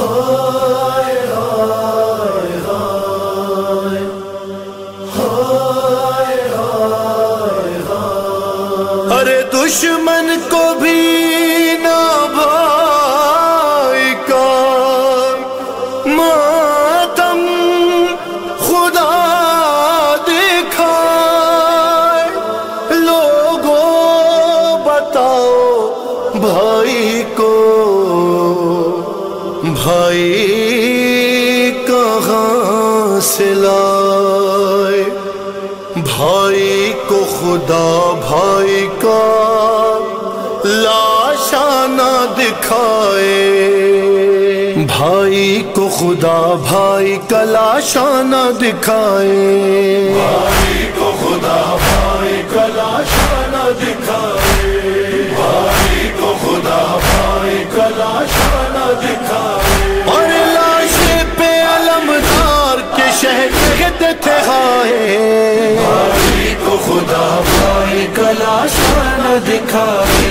ارے دشمن کو بھی نہ بھائی کا ماتم خدا دکھائے، لوگوں بتاؤ بھائی کو بھائی کہاں سے لائے، بھائی کو خدا بھائی کا لاشا نہ دکھائے، بھائی کو خدا بھائی کا لاشا نہ دکھائے، بھائی کو خدا بھائی کا لاشا نہ دکھائے، بھائی کو خدا بھائی کا لاشا نہ دکھائے، اور لاشے پہ علمدار کے شہر کہتے تھے ہائے، بھائی کو خدا بھائی کا لاشا نہ دکھائے،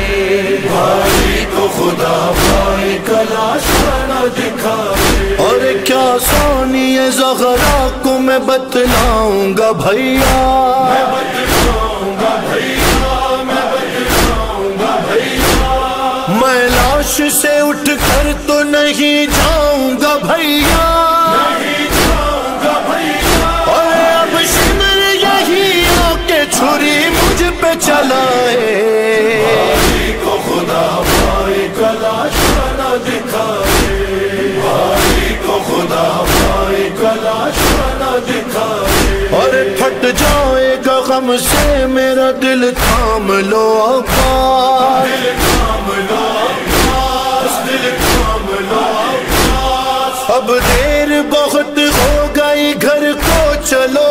بھائی کو خدا بھائی کا لاشا نہ دکھائے، اور کیا سونی زغرا کو میں بتلاؤں گا بھیا، میں بتلاؤں گا بھیا، میں بتلاؤں گا بھیا، میں لاش سے اٹھ کر تو نہیں جاؤں گا بھیا، نہیں جاؤں گا بھیا، اور اب شمر یہی آ کے چھری مجھ پہ چلائے، بھائی کو خدا بھائی کا لاشا نہ دکھائے، بھائی کو خدا بھائی کا لاشا نہ دکھائے، اور پھٹ جائے گا غم سے میرا دل تھام لو عباس، دل تھام لو عباس، دل تھام لو عباس، اب دیر بہت ہو گئی گھر کو چلو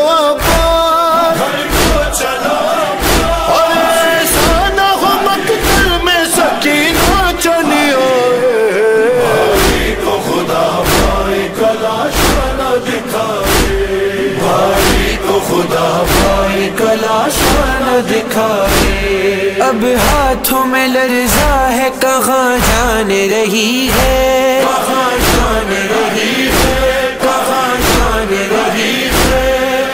عباس، گھر کو چلو عباس، اور ایسا نہ ہو مقتل میں سکینہ چلی آئے، بھائی کو خدا بھائی کا لاشا نہ دکھائے، بھائی کو خدا بھائی کا لاشا نہ دکھائے، اب ہاتھوں میں لرزا ہے کہاں جان رہی ہے، کہاں جان رہی ہے، کہاں جان رہی ہے،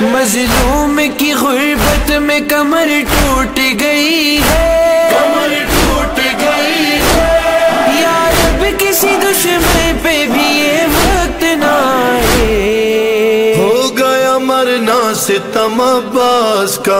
مظلوم کی غربت میں کمر ٹوٹ گئی ہے، کمر ٹوٹ گئی ہے، یا رب کسی دشمن پہ بھی یہ وقت نہ آئے، ہو گیا مرنا ستم عباس کا،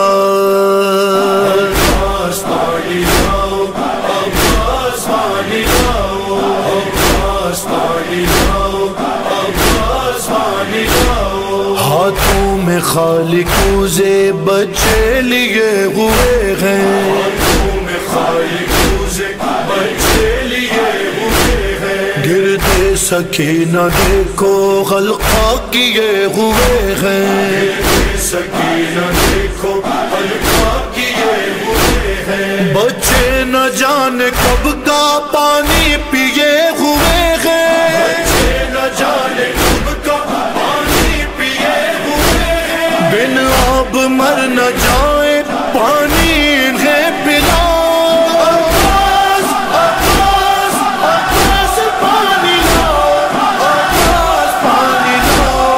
عباس پانی لاؤ، عباس پانی لاؤ، عباس پانی لاؤ، عباس پانی لاؤ، ہاتھوں میں خالی کوزے بچے لیے ہوئے ہیں، ہاتھوں میں خالی کوزے بچے لیے ہوئے ہیں، گردے سکینہ دیکھو غلقہ کیے ہوئے ہیں، سکینہ دیکھو حلقہ کیے ہوئے ہیں، بچے نہ جانے کب کا پانی پیے ہوئے ہیں، بچے نہ جانے کب کا پانی پیے ہوئے ہیں، بن آب مر نہ جائے پانی انہیں پلاؤ، عباس عباس عباس پانی لاؤ، عباس پانی لاؤ،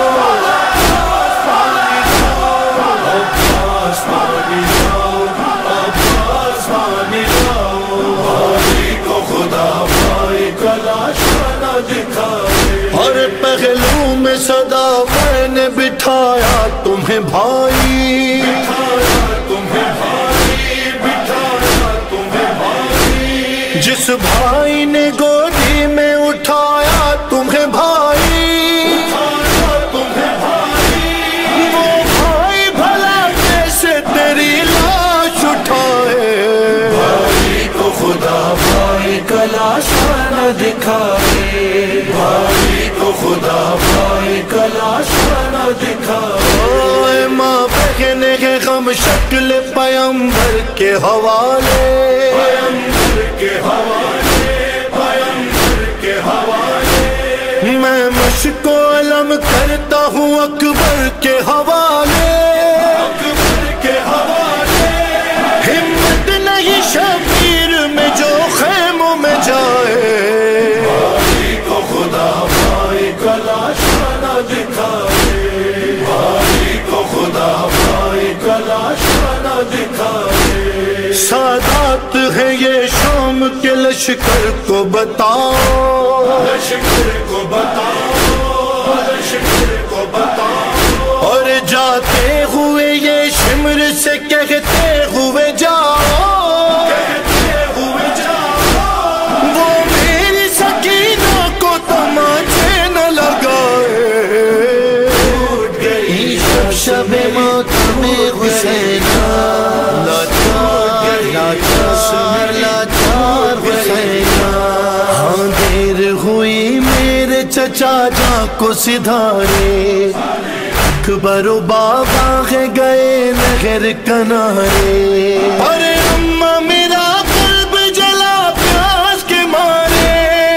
عباس پانی لاؤ، عباس پانی لاؤ، بھائی کو خدا بھائی کا لاشا نہ دکھائے، اور پہلو میں صدا میں نے بٹھایا تمہیں بھائی، بٹھایا تمہیں بھائی، بٹھایا تمہیں بھائی، جس بھائی نے گودی میں اٹھایا تمہیں بھائی، بٹھایا تمہیں بھائی، وہ بھائی بھلا کیسے تیری لاش اٹھائے، بھائی کو خدا بھائی کا لاشا نہ دکھائے، بھائی کو خدا بھائی کا لاشا نہ دکھائے، اے ماں بہن کے غم شکل پیمبر کے حوالے، پیمبر کے حوالے، پیمبر کے حوالے، میں مشق و علم کرتا ہوں اکبر کے حوالے، اکبر کے حوالے، ہمت نہیں شبیر میں جو خیموں میں جائے، بھائی کو خدا بھائی کلاشا نہ دکھائے. سادات ہے یہ شام کے لشکر کو بتاؤ، لشکر کو بتاؤ، لشکر کو بتاؤ. اور جاتے ہوئے یہ شمر سے کہتے ہوئے جاؤ، کہتے ہوئے جاؤ. وہ میری سکینہ کو تماچے نہ لگائے. ٹوٹ گئی شب ماتم حسین، لاچار لاچار لاچار حسین. ہاں دیر ہوئی میرے چچا جاں کو سدھارے، اکبر و بابا ہے گئے نہر کنارے. ارے اماں میرا قلب جلا پیاس کے مارے،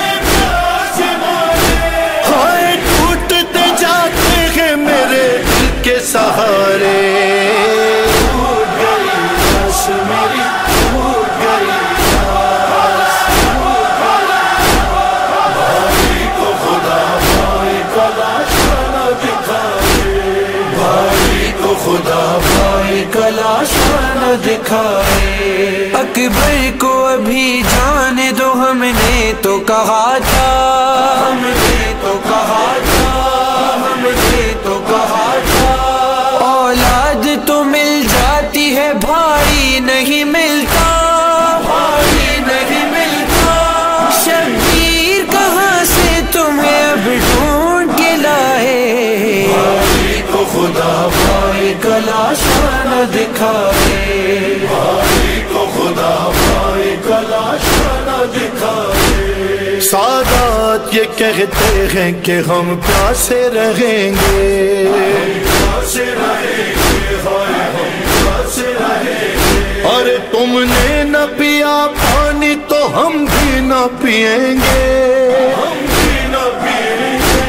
ہائے ٹوٹتے جاتے ہیں میرے دل کے سہارے. ٹوٹ گئی بس میری، ٹوٹ گئی بس. بھائی کو خدا بھائی کلاشا نہ دکھائے. بھائی کو خدا بھائی کلاشا نہ دکھائے. اکبر کو ابھی جانے دو، ہم نے تو کہا تھا، ہم نے تو کہا تھا، ہم نے تو کہا تھا. اولاد تو مل جاتی ہے بھائی نہیں ملتا، بھائی نہیں ملتا. شبیر کہاں سے تمہیں اب ڈھونڈ کے لائے. بھائی کو خدا بھائی کلاشا نہ دکھائے. بھائی کو خدا بھائی کلاشا نہ دکھائے. سادات یہ کہتے ہیں کہ ہم پیاسے رہیں گے، پیاسے رہیں گے، ہائے ہم پیاسے رہیں گے. اور تم نے نہ پیا پانی تو ہم بھی نہ پیئیں گے. ہم بھی نہ پیئیں گے.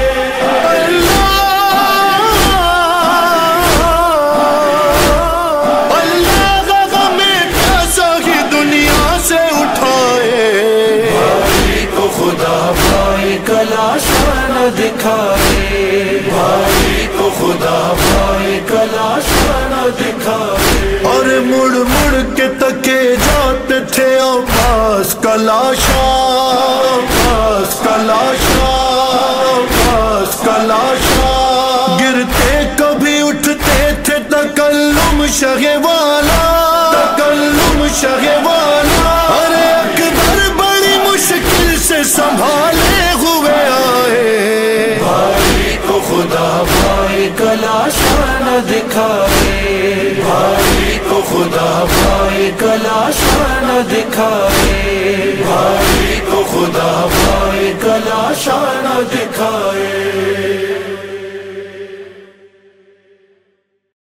اللہ غم پیاسا ہی دنیا سے اٹھائے. بھائی کو خدا بھائی کلاشا نہ دکھائے. بھائی کو خدا بھائی کلاشا نہ دکھائے. اور مڑ مڑ کے تکے جاتے تھے عباس کا لاشا، عباس کا لاشا، عباس کا لاشا. گرتے کبھی اٹھتے تھے تکلم شہ والا، تکلم شہ والا. ارے اکبر بڑی مشکل سے سنبھالے ہوئے آئے. بھائی کو خدا بھائی کلاشا نہ دکھائے. بھائی کو خدا بھائی کلاشا نہ دکھائے. بھائی کو خدا بھائی کلاشا نہ دکھائے.